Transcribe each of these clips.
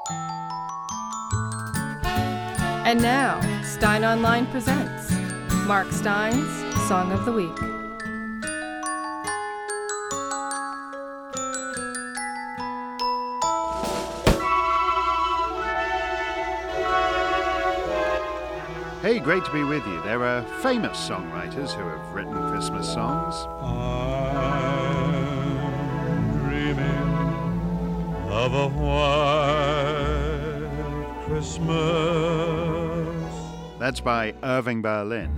And now, Stein Online presents Mark Stein's Song of the Week. Hey, great to be with you. There are famous songwriters who have written Christmas songs. I'm dreaming of a white Christmas. That's by Irving Berlin.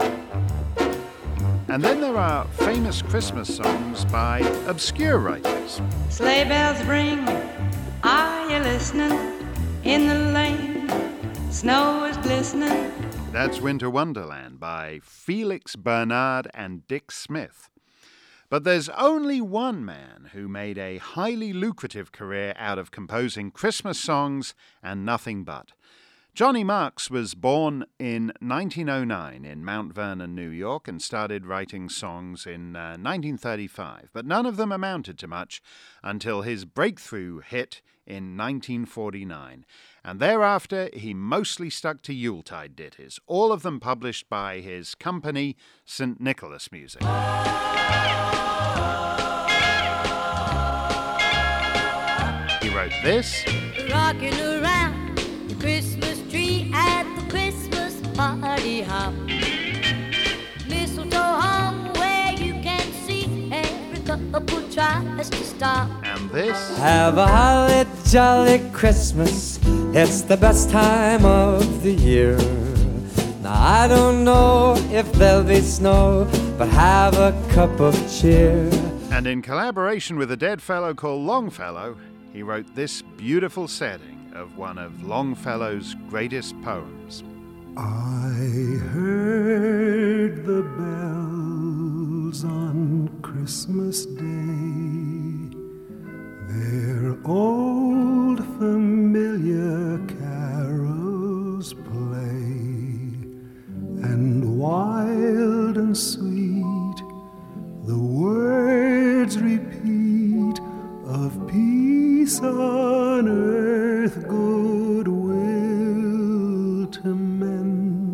And then there are famous Christmas songs by obscure writers. Sleigh bells ring, are you listening? In the lane, snow is glistening. That's Winter Wonderland by Felix Bernard and Dick Smith. But there's only one man who made a highly lucrative career out of composing Christmas songs and nothing but. Johnny Marks was born in 1909 in Mount Vernon, New York, and started writing songs in 1935, but none of them amounted to much until his breakthrough hit in 1949. And thereafter, he mostly stuck to Yuletide ditties, all of them published by his company, St. Nicholas Music. He wrote this. Rocking around the Christmas tree at the Christmas party hop. Mistletoe hung where you can see every couple tries to stop. And this. Have a holly jolly Christmas. It's the best time of the year. Now I don't know if there'll be snow, but have a cup of cheer. And in collaboration with a dead fellow called Longfellow, he wrote this beautiful setting of one of Longfellow's greatest poems. I heard the bells on Christmas Day, their old familiar carols play, and wild and sweet the words repeat of peace on earth, goodwill to men.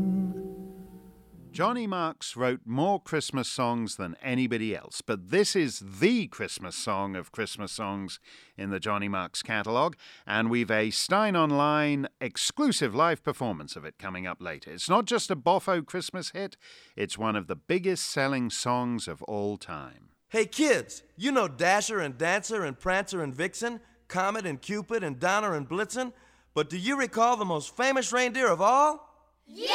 Johnny Marks wrote more Christmas songs than anybody else, but this is the Christmas song of Christmas songs in the Johnny Marks catalogue, and we've a Stein Online exclusive live performance of it coming up later. It's not just a boffo Christmas hit, it's one of the biggest selling songs of all time. Hey kids, you know Dasher and Dancer and Prancer and Vixen, Comet and Cupid and Donner and Blitzen, but do you recall the most famous reindeer of all? Yeah!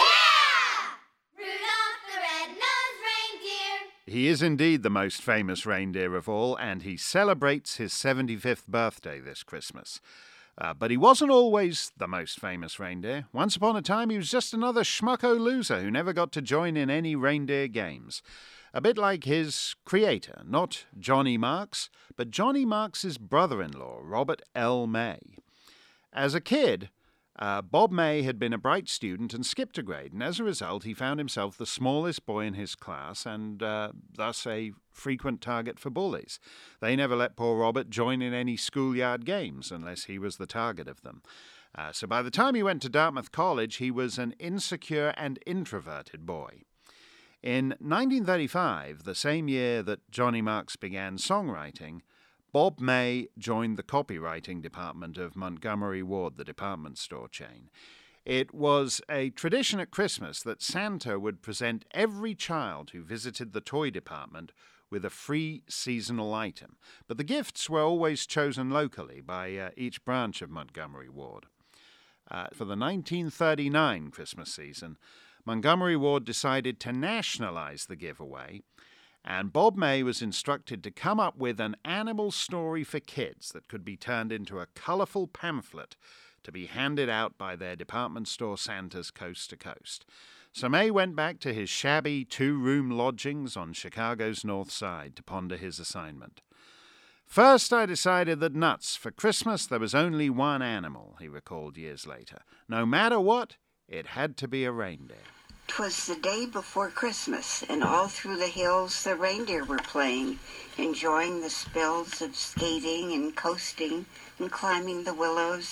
Rudolph the red-nosed reindeer. He is indeed the most famous reindeer of all, and he celebrates his 75th birthday this Christmas. But he wasn't always the most famous reindeer. Once upon a time, he was just another schmucko loser who never got to join in any reindeer games. A bit like his creator, not Johnny Marks, but Johnny Marks' brother-in-law, Robert L. May. As a kid, Bob May had been a bright student and skipped a grade, and as a result he found himself the smallest boy in his class and thus a frequent target for bullies. They never let poor Robert join in any schoolyard games unless he was the target of them. So by the time he went to Dartmouth College, he was an insecure and introverted boy. In 1935, the same year that Johnny Marks began songwriting, Bob May joined the copywriting department of Montgomery Ward, the department store chain. It was a tradition at Christmas that Santa would present every child who visited the toy department with a free seasonal item, but the gifts were always chosen locally by each branch of Montgomery Ward. For the 1939 Christmas season, Montgomery Ward decided to nationalize the giveaway, and Bob May was instructed to come up with an animal story for kids that could be turned into a colorful pamphlet to be handed out by their department store Santas coast to coast. So May went back to his shabby two-room lodgings on Chicago's North Side to ponder his assignment. First, I decided that nuts, for Christmas there was only one animal, he recalled years later. No matter what, it had to be a reindeer. 'Twas the day before Christmas, and all through the hills the reindeer were playing, enjoying the spells of skating and coasting and climbing the willows.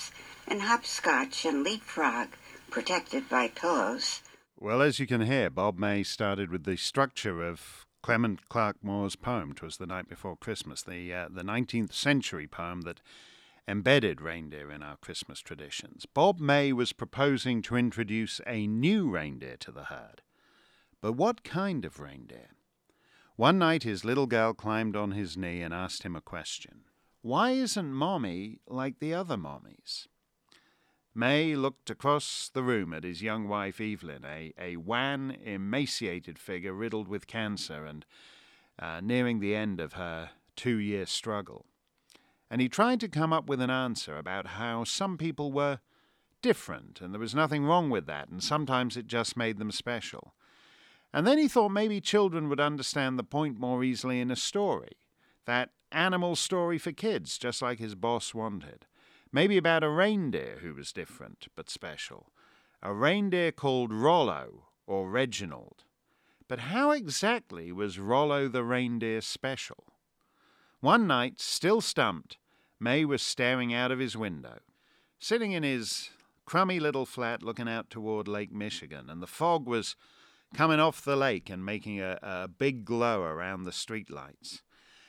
and hopscotch and leapfrog, protected by pillows. Well, as you can hear, Bob May started with the structure of Clement Clarke Moore's poem, "'Twas the Night Before Christmas," the 19th century poem that embedded reindeer in our Christmas traditions. Bob May was proposing to introduce a new reindeer to the herd. But what kind of reindeer? One night his little girl climbed on his knee and asked him a question. Why isn't Mommy like the other mommies? May looked across the room at his young wife Evelyn, a wan, emaciated figure riddled with cancer and nearing the end of her 2-year struggle. And he tried to come up with an answer about how some people were different and there was nothing wrong with that, and sometimes it just made them special. And then he thought maybe children would understand the point more easily in a story, that animal story for kids, just like his boss wanted. Maybe about a reindeer who was different but special. A reindeer called Rollo or Reginald. But how exactly was Rollo the reindeer special? One night, still stumped, May was staring out of his window, sitting in his crummy little flat looking out toward Lake Michigan, and the fog was coming off the lake and making a big glow around the streetlights.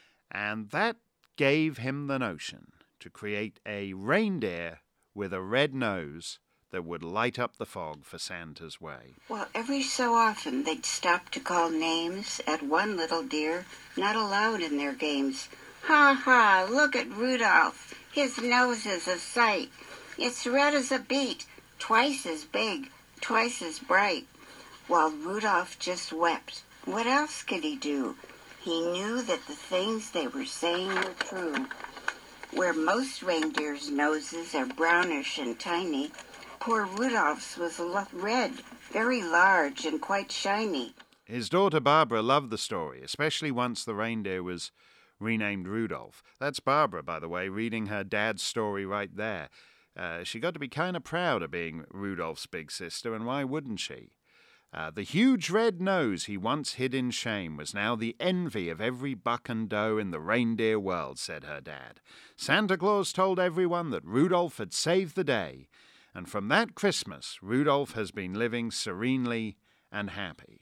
And that gave him the notion to create a reindeer with a red nose that would light up the fog for Santa's way. Well, every so often they'd stop to call names at one little deer not allowed in their games. Ha ha, look at Rudolph. His nose is a sight. It's red as a beet, twice as big, twice as bright. While Rudolph just wept. What else could he do? He knew that the things they were saying were true. Where most reindeers' noses are brownish and tiny, poor Rudolph's was red, very large and quite shiny. His daughter Barbara loved the story, especially once the reindeer was renamed Rudolph. That's Barbara, by the way, reading her dad's story right there. She got to be kind of proud of being Rudolph's big sister, and why wouldn't she? The huge red nose he once hid in shame was now the envy of every buck and doe in the reindeer world, said her dad. Santa Claus told everyone that Rudolph had saved the day, and from that Christmas, Rudolph has been living serenely and happy.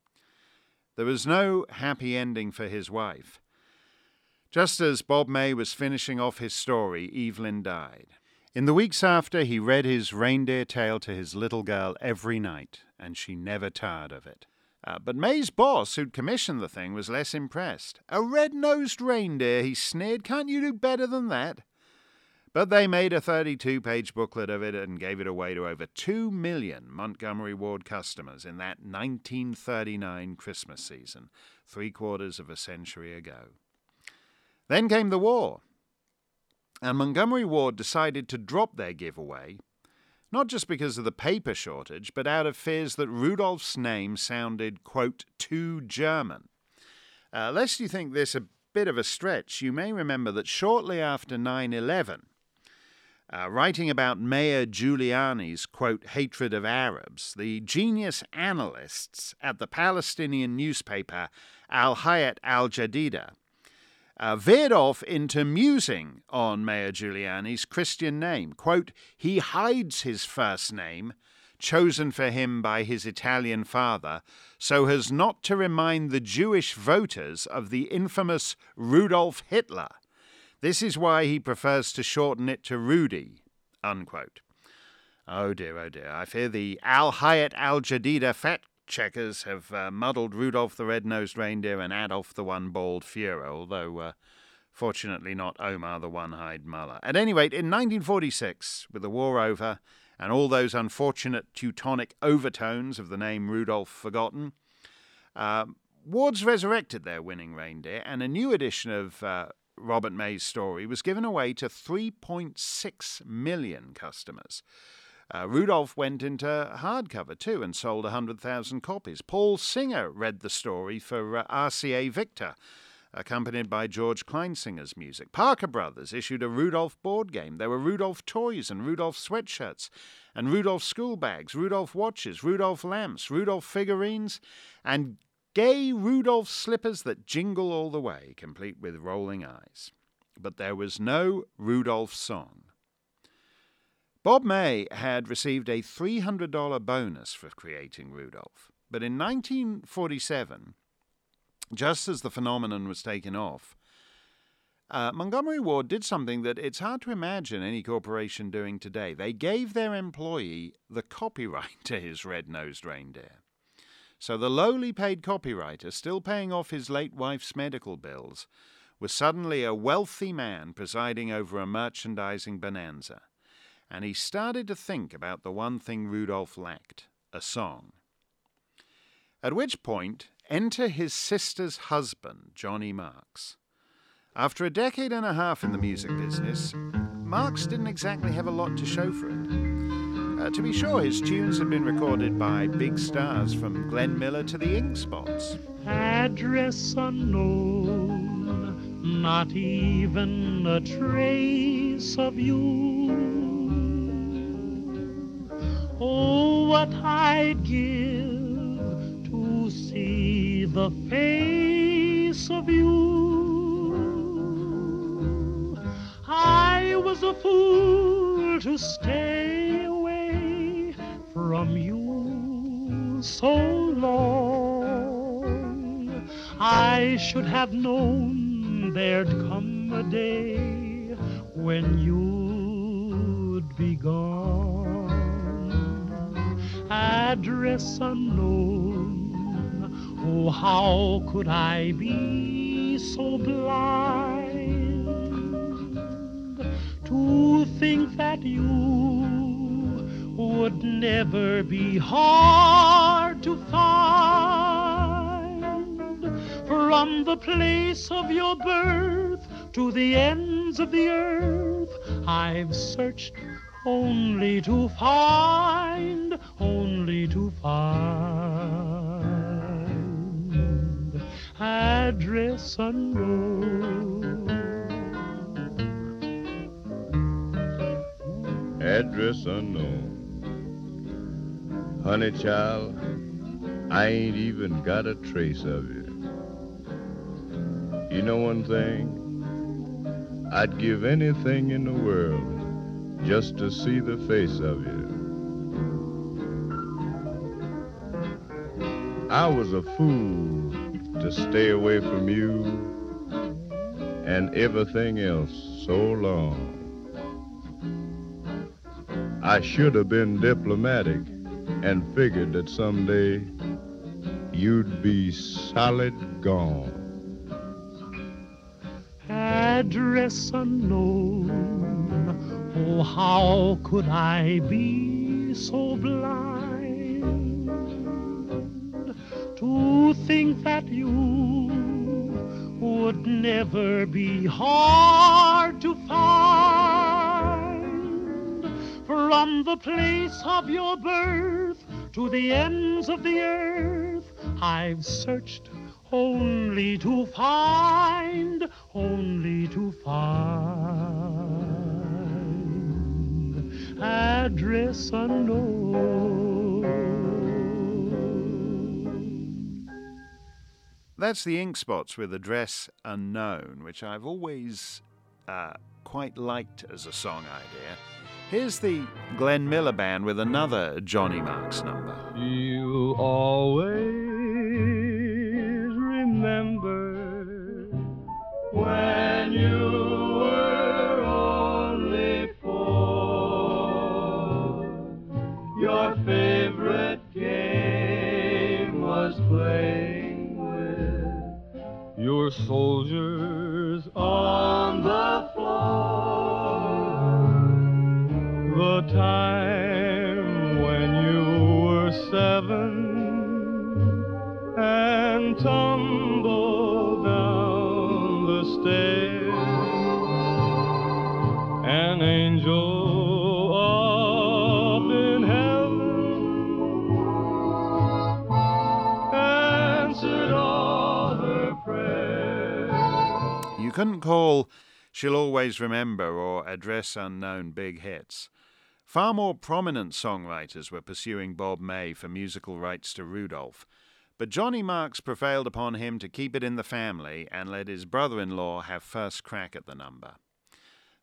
There was no happy ending for his wife. Just as Bob May was finishing off his story, Evelyn died. In the weeks after, he read his reindeer tale to his little girl every night, and she never tired of it. But May's boss, who'd commissioned the thing, was less impressed. "A red-nosed reindeer," he sneered. "Can't you do better than that?" But they made a 32-page booklet of it and gave it away to over 2 million Montgomery Ward customers in that 1939 Christmas season, 3/4 of a century ago. Then came the war. And Montgomery Ward decided to drop their giveaway, not just because of the paper shortage, but out of fears that Rudolph's name sounded, quote, too German. Lest you think this a bit of a stretch, you may remember that shortly after 9/11, writing about Mayor Giuliani's, quote, hatred of Arabs, the genius analysts at the Palestinian newspaper Al-Hayat Al-Jadida veered off into musing on Mayor Giuliani's Christian name. Quote, "He hides his first name, chosen for him by his Italian father, so as not to remind the Jewish voters of the infamous Rudolf Hitler. This is why he prefers to shorten it to Rudy," unquote. Oh dear, I fear the Al-Hayat Al-Jadida fact-checkers have muddled Rudolph the Red-Nosed Reindeer and Adolf the One-Balled Führer, although fortunately not Omar the One-Eyed Mullah. At any rate, in 1946, with the war over and all those unfortunate Teutonic overtones of the name Rudolph forgotten, Ward's resurrected their winning reindeer, and a new edition of Robert May's story was given away to 3.6 million customers. Rudolph went into hardcover too and sold 100,000 copies. Paul Singer read the story for RCA Victor, accompanied by George Kleinsinger's music. Parker Brothers issued a Rudolph board game. There were Rudolph toys and Rudolph sweatshirts and Rudolph school bags, Rudolph watches, Rudolph lamps, Rudolph figurines, and gay Rudolph slippers that jingle all the way, complete with rolling eyes. But there was no Rudolph song. Bob May had received a $300 bonus for creating Rudolph, but in 1947, just as the phenomenon was taking off, Montgomery Ward did something that it's hard to imagine any corporation doing today. They gave their employee the copyright to his red-nosed reindeer. So the lowly paid copywriter, still paying off his late wife's medical bills, was suddenly a wealthy man presiding over a merchandising bonanza. And he started to think about the one thing Rudolph lacked, a song. At which point, enter his sister's husband, Johnny Marks. After a decade and a half in the music business, Marks didn't exactly have a lot to show for it. To be sure, his tunes had been recorded by big stars from Glenn Miller to the Ink Spots. Address unknown, not even a trace of you. Oh, what I'd give to see the face of you. I was a fool to stay away from you so long. I should have known there'd come a day when you'd be gone. Address unknown, oh, how could I be so blind to think that you would never be hard to find? From the place of your birth to the ends of the earth, I've searched only to find, only to find. Address unknown. Address unknown. Honey child, I ain't even got a trace of you. You know one thing? I'd give anything in the world just to see the face of you. I was a fool to stay away from you and everything else so long. I should have been diplomatic and figured that someday you'd be solid gone. Address unknown, oh, how could I be so blind to think that you would never be hard to find? From the place of your birth to the ends of the earth, I've searched only to find, only to find. Address unknown. That's the Ink Spots with Address Unknown, which I've always quite liked as a song idea. Here's the Glenn Miller Band with another Johnny Marks number. You always remember when you were only 4. Your favorite game was playing with your soldiers on the floor. The time when you were 7 and tumbled down the stairs, an angel up in heaven answered all her prayers. You couldn't call She'll Always Remember or Address Unknown big hits. Far more prominent songwriters were pursuing Bob May for musical rights to Rudolph, but Johnny Marks prevailed upon him to keep it in the family and let his brother-in-law have first crack at the number.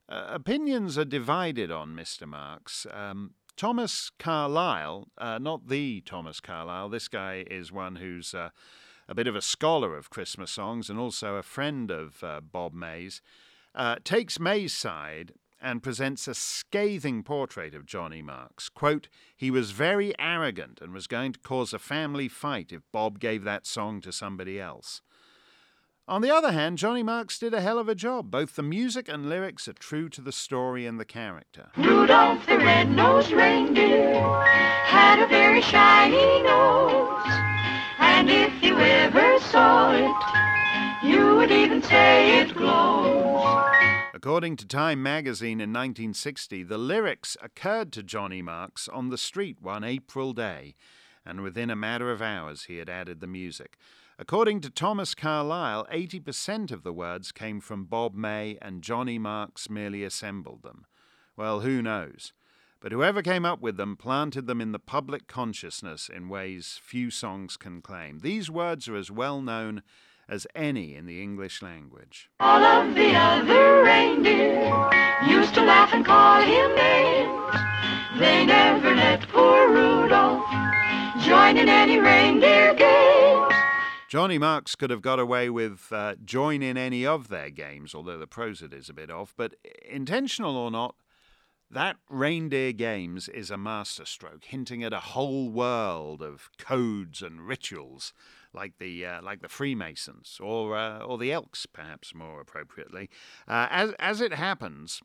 Opinions are divided on Mr. Marks. Thomas Carlyle, not the Thomas Carlyle, this guy is one who's a bit of a scholar of Christmas songs and also a friend of Bob Mays, takes Mays' side and presents a scathing portrait of Johnny Marks. Quote, "He was very arrogant and was going to cause a family fight if Bob gave that song to somebody else." On the other hand, Johnny Marks did a hell of a job. Both the music and lyrics are true to the story and the character. Rudolph the red-nosed reindeer had a very shiny nose, and if you ever saw it, you would even say it glows. According to Time magazine in 1960, the lyrics occurred to Johnny Marks on the street one April day, and within a matter of hours he had added the music. According to Thomas Carlyle, 80% of the words came from Bob May and Johnny Marks merely assembled them. Well, who knows? But whoever came up with them planted them in the public consciousness in ways few songs can claim. These words are as well known as any in the English language. All of the other reindeer used to laugh and call him names. They never let poor Rudolph join in any reindeer games. Johnny Marks could have got away with join in any of their games, although the prosody is a bit off, but intentional or not, that reindeer games is a masterstroke, hinting at a whole world of codes and rituals, like the Freemasons or the Elks, perhaps more appropriately. As it happens,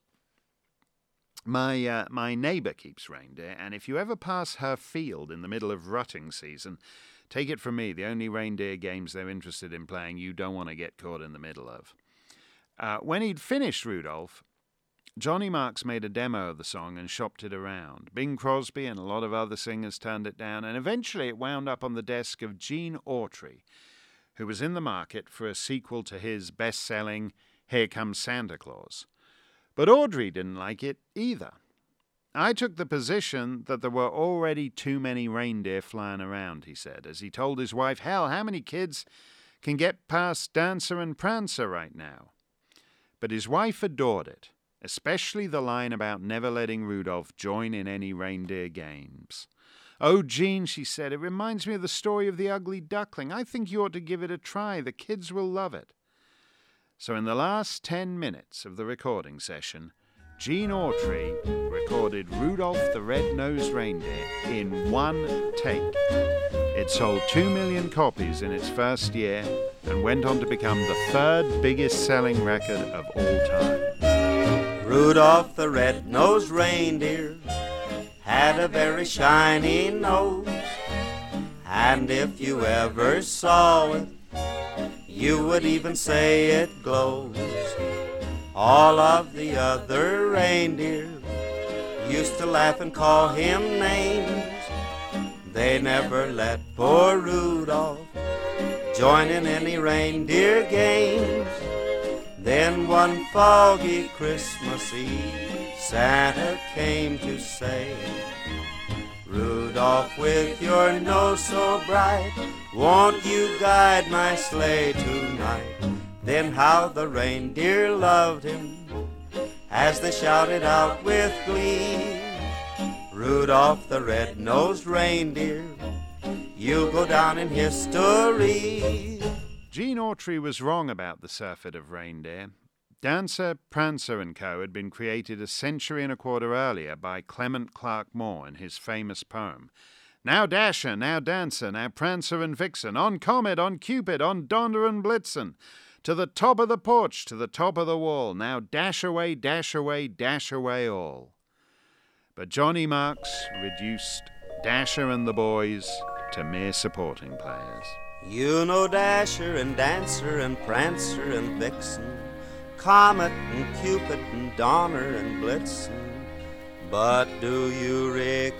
my neighbour keeps reindeer, and if you ever pass her field in the middle of rutting season, take it from me, the only reindeer games they're interested in playing you don't want to get caught in the middle of. When he'd finished Rudolph, Johnny Marks made a demo of the song and shopped it around. Bing Crosby and a lot of other singers turned it down, and eventually it wound up on the desk of Gene Autry, who was in the market for a sequel to his best-selling Here Comes Santa Claus. But Audrey didn't like it either. I took the position that there were already too many reindeer flying around, he said, as he told his wife, hell, how many kids can get past Dancer and Prancer right now? But his wife adored it, especially the line about never letting Rudolph join in any reindeer games. "Oh, Gene," she said, "it reminds me of the story of the ugly duckling. I think you ought to give it a try. The kids will love it." So in the last 10 minutes of the recording session, Gene Autry recorded Rudolph the Red-Nosed Reindeer in one take. It sold 2 million copies in its first year and went on to become the third biggest selling record of all time. Rudolph the red-nosed reindeer had a very shiny nose, and if you ever saw it, you would even say it glows. All of the other reindeer used to laugh and call him names. They never let poor Rudolph join in any reindeer games. Then one foggy Christmas Eve, Santa came to say, "Rudolph, with your nose so bright, won't you guide my sleigh tonight?" Then how the reindeer loved him as they shouted out with glee, "Rudolph the red-nosed reindeer, you'll go down in history." Gene Autry was wrong about the surfeit of reindeer. Dancer, Prancer and Co. had been created a century and a quarter earlier by Clement Clarke Moore in his famous poem. Now Dasher, now Dancer, now Prancer and Vixen, on Comet, on Cupid, on Donner and Blitzen, to the top of the porch, to the top of the wall, now dash away, dash away, dash away all. But Johnny Marks reduced Dasher and the boys to mere supporting players. You know Dasher and Dancer and Prancer and Vixen, Comet and Cupid and Donner and Blitzen, but do you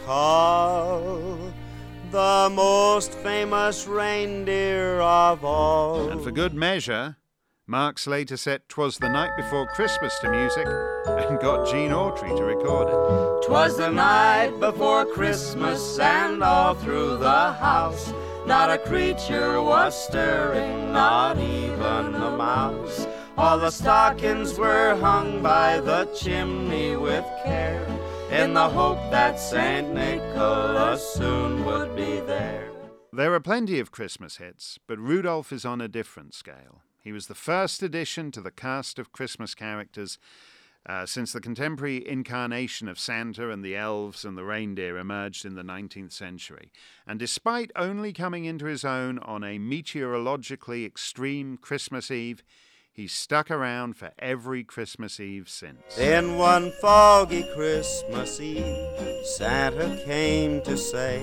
recall the most famous reindeer of all? And for good measure, Marks later set 'Twas the Night Before Christmas to music and got Gene Autry to record it. 'Twas the night before Christmas, and all through the house not a creature was stirring, not even a mouse. All the stockings were hung by the chimney with care, in the hope that St. Nicholas soon would be there. There are plenty of Christmas hits, but Rudolph is on a different scale. He was the first addition to the cast of Christmas characters since the contemporary incarnation of Santa and the elves and the reindeer emerged in the 19th century. And despite only coming into his own on a meteorologically extreme Christmas Eve, he's stuck around for every Christmas Eve since. Then one foggy Christmas Eve, Santa came to say,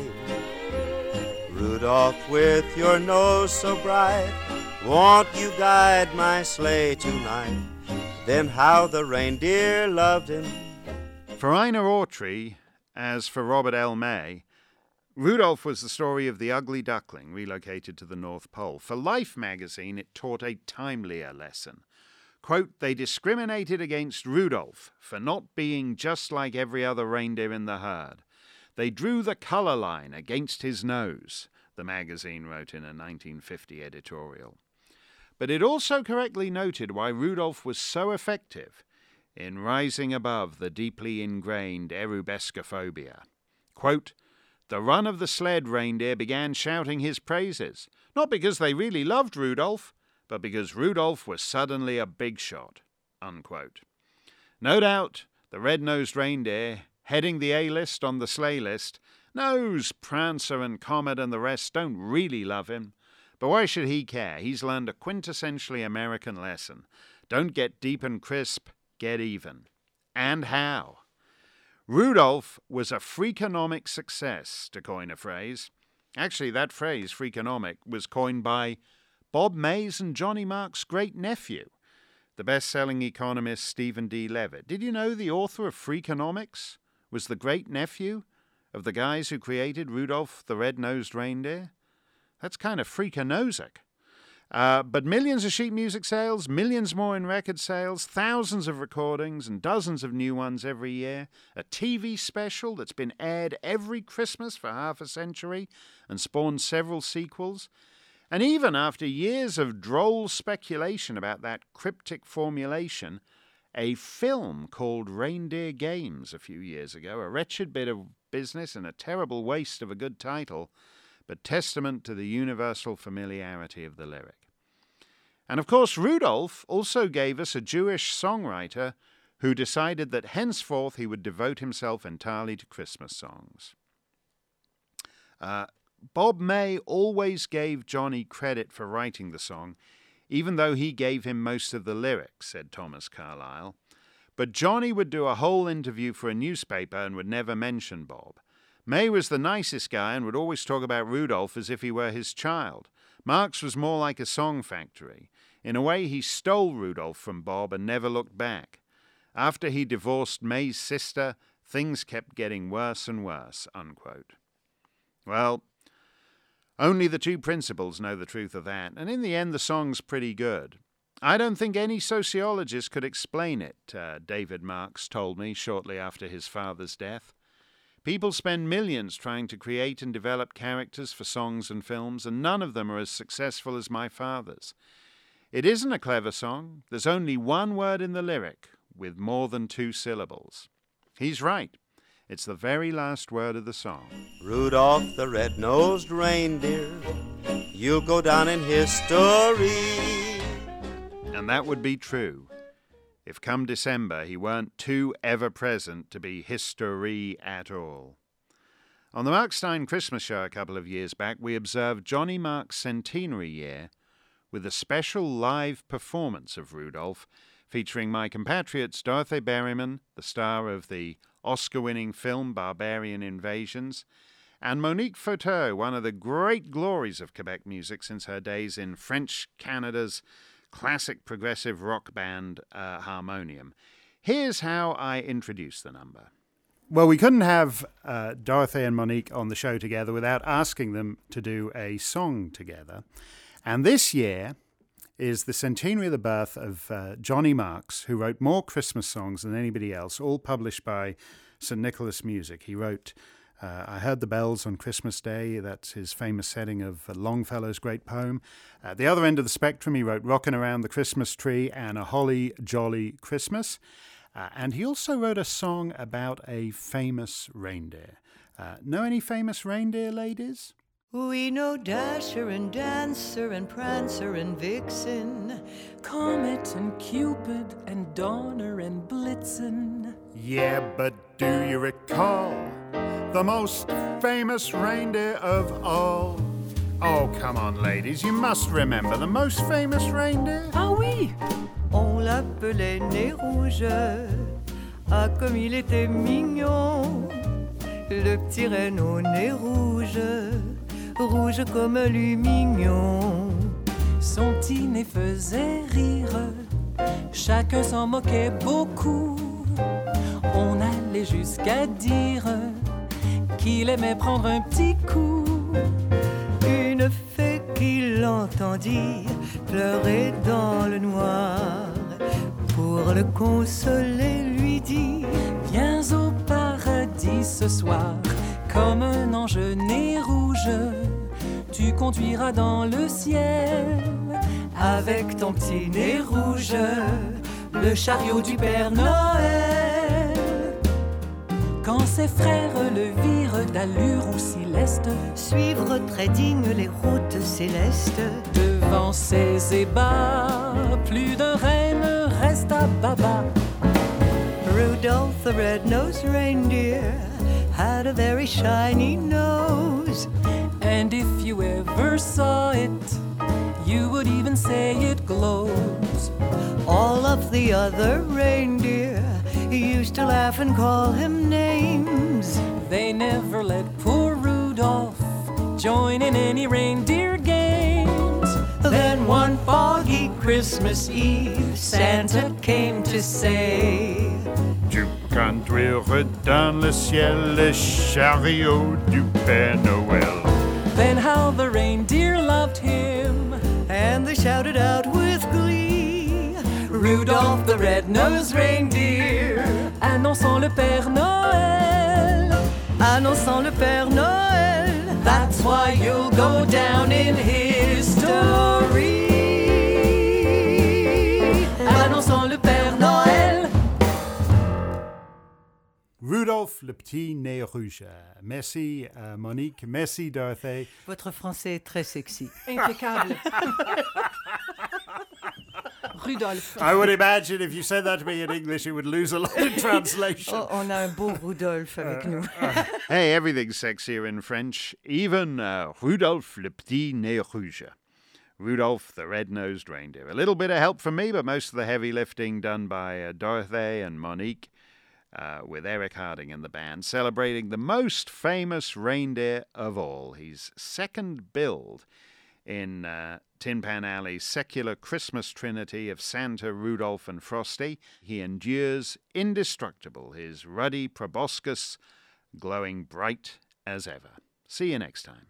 Rudolph, with your nose so bright, won't you guide my sleigh tonight? Then how the reindeer loved him. For Einar Autry, as for Robert L. May, Rudolph was the story of the ugly duckling relocated to the North Pole. For Life magazine, it taught a timelier lesson. Quote, they discriminated against Rudolph for not being just like every other reindeer in the herd. They drew the colour line against his nose, the magazine wrote in a 1950 editorial. But it also correctly noted why Rudolph was so effective in rising above the deeply ingrained erubescophobia. Quote, the run of the sled reindeer began shouting his praises, not because they really loved Rudolph, but because Rudolph was suddenly a big shot. Unquote. No doubt, the red-nosed reindeer, heading the A-list on the sleigh list, knows Prancer and Comet and the rest don't really love him. But why should he care? He's learned a quintessentially American lesson. Don't get deep and crisp, get even. And how? Rudolph was a Freakonomic success, to coin a phrase. Actually, that phrase, Freakonomic, was coined by Bob Mays and Johnny Marks' great-nephew, the best-selling economist Stephen D. Levitt. Did you know the author of Freakonomics was the great-nephew of the guys who created Rudolph the Red-Nosed Reindeer? That's kind of freakonosic. But millions of sheet music sales, millions more in record sales, thousands of recordings and dozens of new ones every year, a TV special that's been aired every Christmas for half a century and spawned several sequels. And even after years of droll speculation about that cryptic formulation, a film called Reindeer Games a few years ago, a wretched bit of business and a terrible waste of a good title, but testament to the universal familiarity of the lyric. And of course, Rudolph also gave us a Jewish songwriter who decided that henceforth he would devote himself entirely to Christmas songs. Bob May always gave Johnny credit for writing the song, even though he gave him most of the lyrics, said Thomas Carlyle. But Johnny would do a whole interview for a newspaper and would never mention Bob. May was the nicest guy and would always talk about Rudolph as if he were his child. Marx was more like a song factory. In a way, he stole Rudolph from Bob and never looked back. After he divorced May's sister, things kept getting worse and worse, unquote. Well, only the two principals know the truth of that, and in the end the song's pretty good. I don't think any sociologist could explain it, David Marks told me shortly after his father's death. People spend millions trying to create and develop characters for songs and films, and none of them are as successful as my father's. It isn't a clever song. There's only one word in the lyric with more than 2 syllables. He's right. It's the very last word of the song. Rudolph the red-nosed reindeer, you'll go down in history. And that would be true if come December he weren't too ever-present to be history at all. On the Mark Steyn Christmas show a couple of years back, we observed Johnny Marks' centenary year with a special live performance of Rudolph featuring my compatriots Dorothy Berryman, the star of the Oscar-winning film Barbarian Invasions, and Monique Fauteux, one of the great glories of Quebec music since her days in French Canada's classic progressive rock band Harmonium. Here's how I introduce the number. Well, we couldn't have Dorothy and Monique on the show together without asking them to do a song together. And this year is the centenary of the birth of Johnny Marks, who wrote more Christmas songs than anybody else, all published by St. Nicholas Music. He wrote I Heard the Bells on Christmas Day. That's his famous setting of Longfellow's great poem. At the other end of the spectrum, he wrote Rockin' Around the Christmas Tree and A Holly Jolly Christmas. And he also wrote a song about a famous reindeer. Know any famous reindeer, ladies? We know Dasher and Dancer and Prancer and Vixen, Comet and Cupid and Donner and Blitzen. Yeah, but do you recall the most famous reindeer of all? Oh, come on, ladies, you must remember the most famous reindeer. Ah oui! On l'appelait Nez Rouge. Ah, comme il était mignon, le petit renne au nez rouge, rouge comme lumignon. Son petit nez faisait rire, chacun s'en moquait beaucoup. On allait jusqu'à dire qu'il aimait prendre un petit coup. Une fée qui l'entendit pleurer dans le noir, pour le consoler lui dit: viens au paradis ce soir, comme un ange nez rouge, tu conduiras dans le ciel, avec ton petit nez rouge, le chariot du Père Noël. Quand ses frères le virent d'allure aussi leste, suivre très digne les routes célestes, devant ses ébats, plus d'un renne resta baba. Rudolph the red-nosed reindeer had a very shiny nose, and if you ever saw it, you would even say it glows. All of the other reindeer used to laugh and call him names. They never let poor Rudolph join in any reindeer games. Then one foggy Christmas Eve, Santa came to say: Tu conduire dans le ciel le chariot du Père Noël. Then how the reindeer loved him, and they shouted out with glee: Rudolph the red-nosed reindeer, annonçant le Père Noël, annonçant le Père Noël. That's why you'll go down in history. Annonçant le Père Noël. Rudolph le petit nez rouge. Merci Monique, merci Dorothy. Votre français est très sexy. Impeccable. Rudolph. I would imagine if you said that to me in English, it would lose a lot in translation. Oh, on a un beau Rudolph avec nous. Hey, everything's sexier in French, even Rudolph le petit nez rouge. Rudolph the red-nosed reindeer. A little bit of help from me, but most of the heavy lifting done by Dorothy and Monique, with Eric Harding in the band, celebrating the most famous reindeer of all. He's second billed in Tin Pan Alley's secular Christmas trinity of Santa, Rudolph, and Frosty. He endures indestructible, his ruddy proboscis glowing bright as ever. See you next time.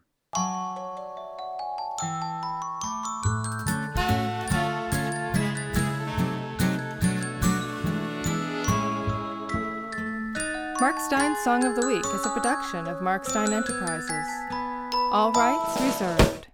Mark Stein's Song of the Week is a production of Mark Stein Enterprises. All rights reserved.